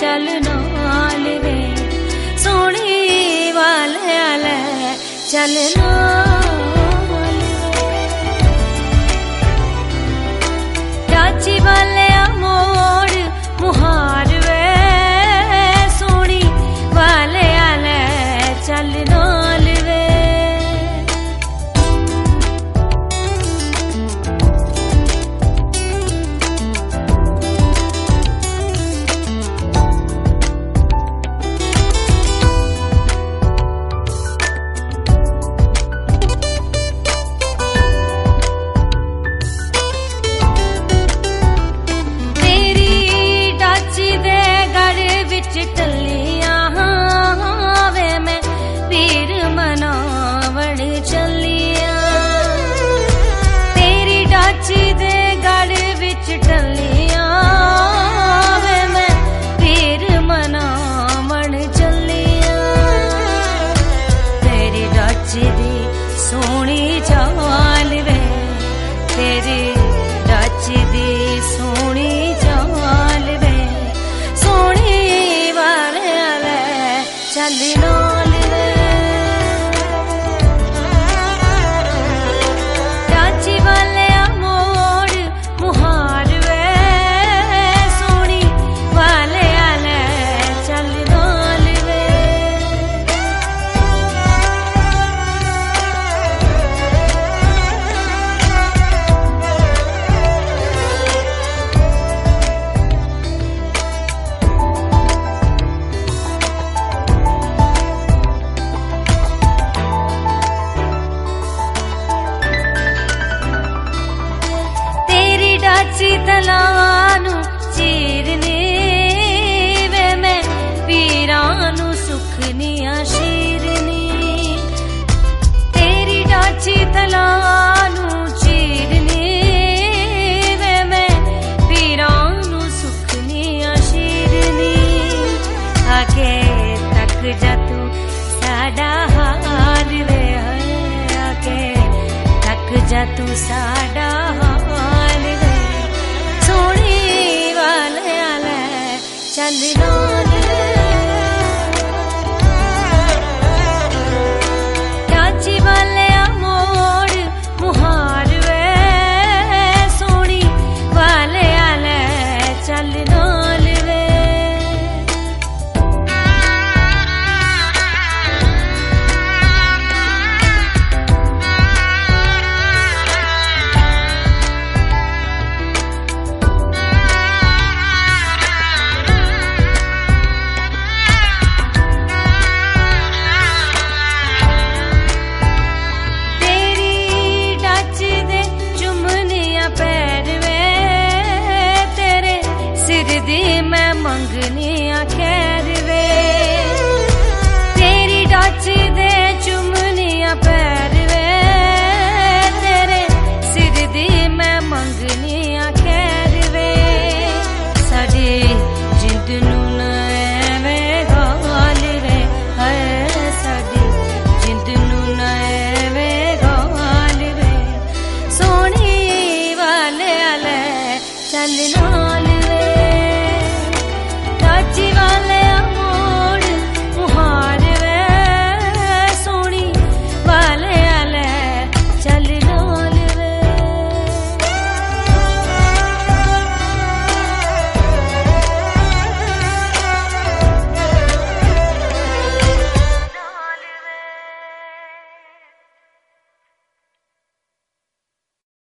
चल नाल वे सोनी वाले आले चल नाल चाची वाले मोड़ मुहार वे सोनी वाले आले चल नाल वे सोनी चाल वे तेरी डच दी सोनी चाल वे सोनी वाले आले चल नाल वे चाची वाले मोड़ मुहार वे सोनी वाले आले चल नाल वे तलानू चीरनी वे मैं पीरानू सुखनिया शीरनी तेरी डाची तलानू चीरनी वे मैं पीरानू सुखनिया शीरनी आके तक जा तू साडा हाल वे आके तक जा तू साडा हाल वे सोनी वाले आले चल नाल चाची वाले मोड़ मुहार वे सोनी वाले आले चल नाल वे दी मैं मंगनिया खैर वे तेरी डच दे चुमनिया पैर वे तेरे सिर दी मैं मंगनिया खैर वे साडी जिंद नू नवे गाल वे है साडी जिंद नू नवे गाल वे सोनी वाले आले चल ना